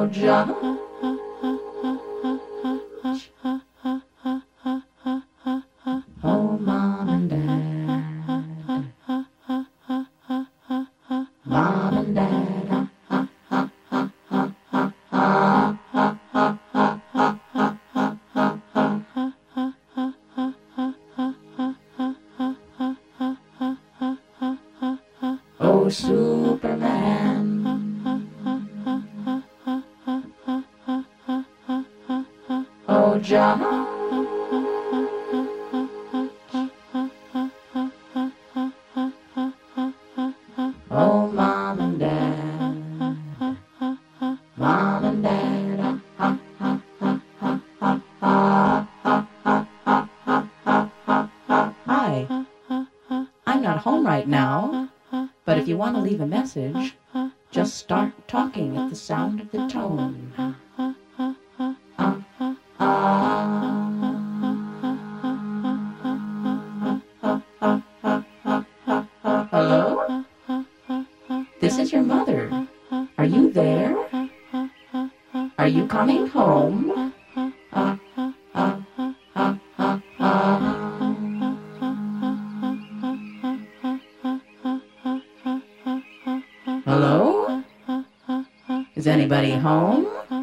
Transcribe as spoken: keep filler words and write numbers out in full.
Georgia. Oh, Mom and Dad. Mom and Dad. Oh, Superman. Oh, John. Oh, Mom and Dad. Mom and Dad. Hi. I'm not home right now, but if you want to leave a message, just start talking at the sound of the tone. Hello? This is your mother. Are you there? Are you coming home? Hello? Is anybody home?